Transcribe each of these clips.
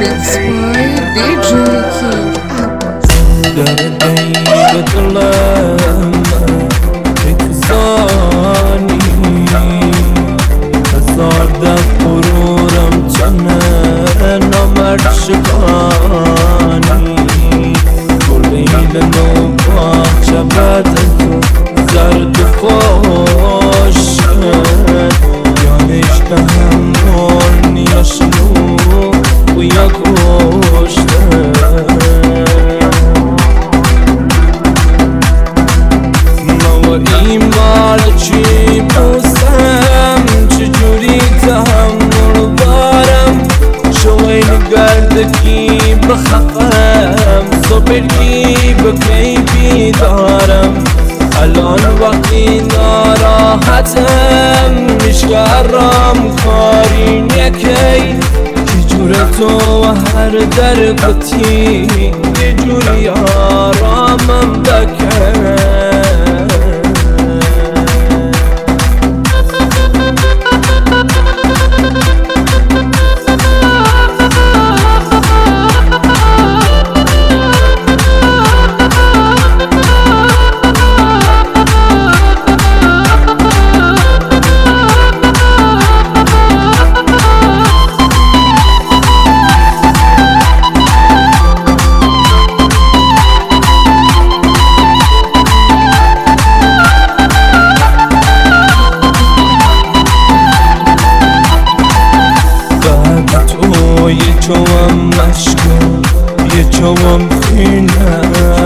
Mixed by DJ King Abbas. دردی دلم بگذانی هزار دف غرورم چنه نامرد شکانی گلیل نو باغچه بعد تو زرد و خوشن یانش دهم مرنی شنو و یا کشتن ایمال چی بوسم چجوری تحمل بارم شوین گردگی بخفم صبرگی بکی بیدارم الان وقتی ناراحتم میشگرم کارین یکی چجور تو هر در گتی یه جوری آرامم بکن یه چوام مشکل یه چوام خینه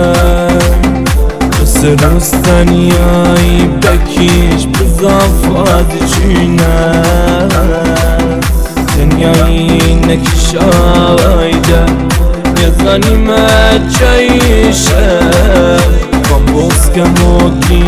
بس رستنیایی بکیش بزافاد چینه دنیایی نکشایده یه زنی مچایشه کام بوسکم و